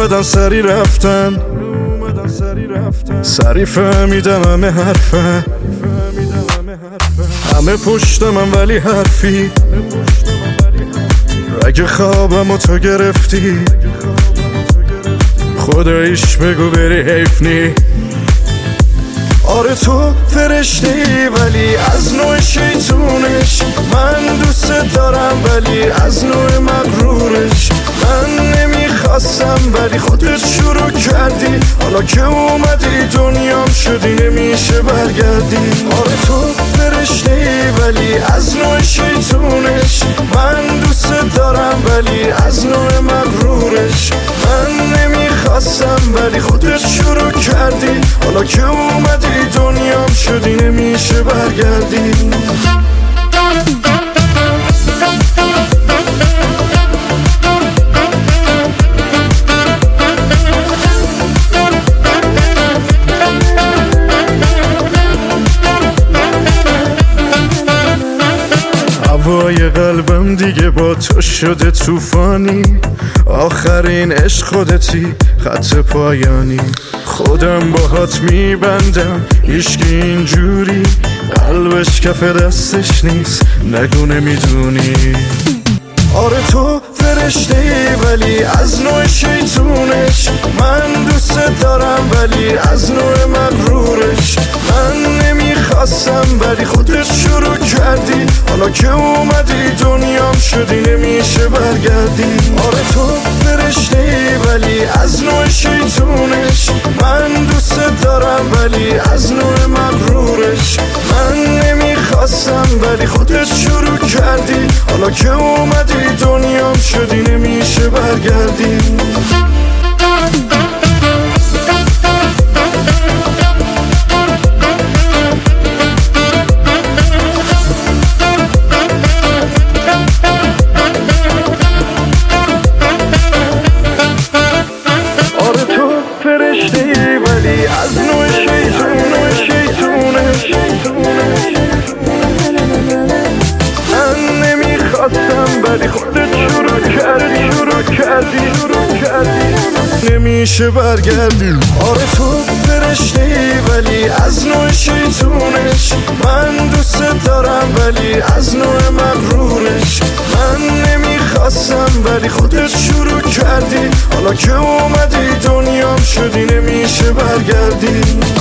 اومدن سری رفتن، سری فهمیدم همه حرفه، همه پشت من ولی حرفی. اگه خوابم و تو گرفتی خداییش بگو بری حیف نی. آره تو فرشته‌ای ولی از نوع شیطونش، من دوست دارم ولی از نوع مغرورش. من نمیخواستم ولی خودت شروع کردی، حالا که اومدی دنیام شدی نمیشه برگردی. آره تو فرشته‌ای ولی از نوع شیطونش، من دوست دارم ولی از نوع مغرورش. من نمیخواستم ولی خودت شروع کردی، حالا که اومدی دنیام شدی نمیشه برگردی. هوای قلبم دیگه با تو شده طوفانی، آخرین عشق خودتی، خط پایانی. خودم باهات میبندم هیچکی اینجوری، قلبش کف دستش نیست نگو نمیدونی. آره تو فرشته‌ای ولی از نوع شیطونش، من دوست دارم ولی از نوع مغرورش. من نمیخواستم ولی خودت شروع کردی، حالا که اومدی دنیام شدی نمیشه برگردی. آره تو فرشته‌ای ولی از نوع شیطونش، من دوست دارم ولی از نوع مغرورش. من نمیخواستم ولی خودت شروع کردی، حالا که اومدی دنیام شدی نمیشه برگردی. آره تو فرشته‌ای ولی از نوع شیطونش، من نمیخواستم ولی خودت شروع کردی نمیشه برگردی. آره تو فرشته‌ای ولی از نوع شیطونش، من دوست دارم ولی از نوع مغرورش. من نمیخواستم ولی خودت شروع کردی، حالا که اومدی دنیام شدی نمیشه برگردی.